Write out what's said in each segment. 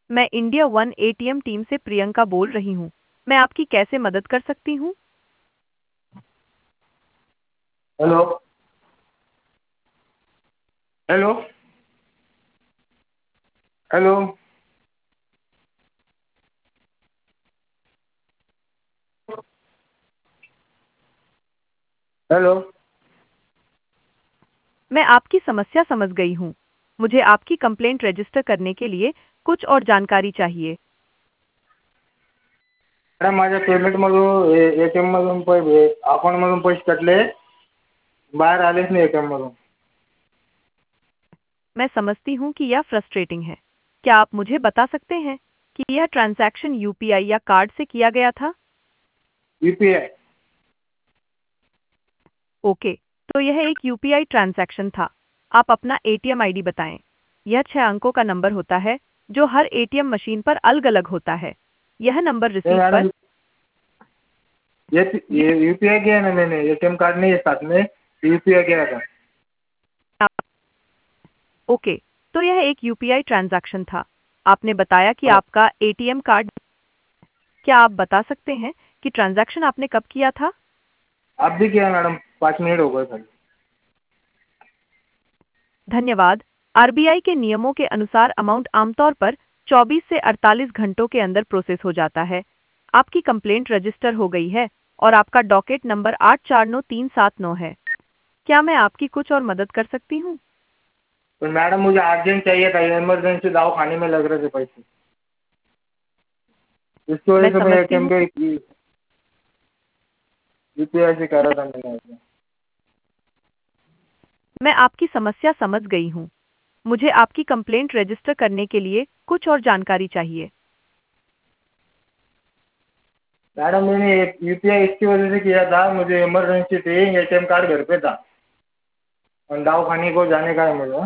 मैं India one ATM team से प्रियंका बोल रही हूँ। मैं आपकी कैसे मदद कर सकती हूँ? हेलो। हेलो। हेलो। हेलो। मैं आपकी समस्या समझ गई हूँ। मुझे आपकी कंप्लेंट रजिस्टर करने के लिए कुछ और जानकारी चाहिए। मॅडम माझ्या पेमेंटमधून ATM मधून अकाउंटमधून पैसे कटले, बाहेर आलेच नाही ATM मधून. मैं समझती हूँ कि यह फ्रस्ट्रेटिंग है। क्या आप मुझे बता सकते हैं कि यह ट्रांजैक्शन यूपीआई या कार्ड से किया गया था? UPI. ओके, तो यह एक यूपीआई ट्रांजैक्शन था। आप अपना एटीएम आईडी बताएं। यह 6 अंकों का नंबर होता है जो हर एटीएम मशीन पर अलग-अलग होता है। यह नंबर नहीं रिसीट पर मैडम, ये UPI किया है ना मैंने, ATM कार्ड नहीं है साथ में, UPI किया था. ओके, तो यह एक यूपीआई ट्रांजैक्शन था। आपने बताया कि आपका एटीएम कार्ड। क्या आप बता सकते हैं कि ट्रांजैक्शन आपने कब किया था? आप भी किया मैडम, 5 मिनट हो गए खाली. धन्यवाद। आरबीआई के नियमों के अनुसार अमाउंट आमतौर पर 24 से 48 घंटों के अंदर प्रोसेस हो जाता है। आपकी कंप्लेंट रजिस्टर हो गई है और आपका डॉकेट नंबर 849379 है। क्या मैं आपकी कुछ और मदद कर सकती हूँ? तो मैडम मुझे अर्जेंट चाहिए था, इमरजेंसी दवा खाने में लग रहे थे पैसे, इसकी मैं वजह से मैं समझती ATM हूँ। पे UPI से कर रहा था मैंने. मैं आपकी समस्या समझ गई हूँ। मुझे आपकी कंप्लेंट रजिस्टर करने के लिए कुछ और जानकारी चाहिए। मैडम मैंने UPI इसकी वजह से किया था, मुझे इमरजेंसी थी, ATM कार्ड घर पे था और दवा खाने को जाने का है मुझे.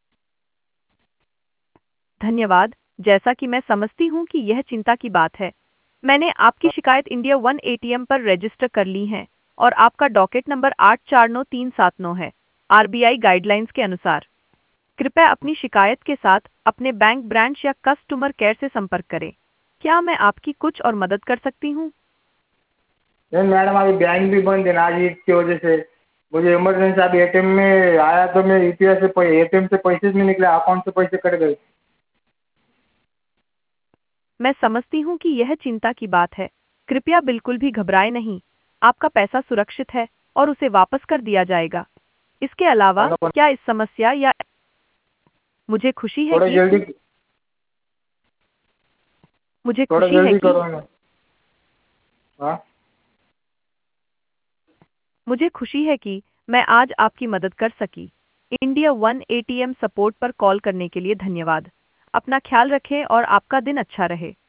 धन्यवाद। जैसा कि मैं समझती हूँ कि यह चिंता की बात है। मैंने आपकी शिकायत इंडिया वन एटीएम पर रजिस्टर कर ली है और आपका डॉकेट नंबर 849379 है। आरबीआई गाइडलाइंस के अनुसार कृपया अपनी शिकायत के साथ अपने बैंक ब्रांच या कस्टमर केयर से संपर्क करें। क्या मैं आपकी कुछ और मदद कर सकती हूँ? नहीं मैडम, अभी बैंक भी बंद है ना आज ईद की वजह से. मुझे इमरजेंसी अभी ATM में आया तो मैं UPI से ATM से पैसे नहीं निकले, अकाउंट से पैसे कट गए. मैं समझती हूँ कि यह चिंता की बात है। कृपया बिल्कुल भी घबराएं नहीं। आपका पैसा सुरक्षित है और उसे वापस कर दिया जाएगा। इसके अलावा क्या इस समस्या या मुझे खुशी है थोड़ा कि जल्दी, मुझे थोड़ा खुशी है जल्दी कि करो ना. हाँ. मुझे खुशी है कि मैं आज आपकी मदद कर सकी। इंडिया वन एटीएम सपोर्ट पर कॉल करने के लिए धन्यवाद। अपना ख्याल रखें और आपका दिन अच्छा रहे।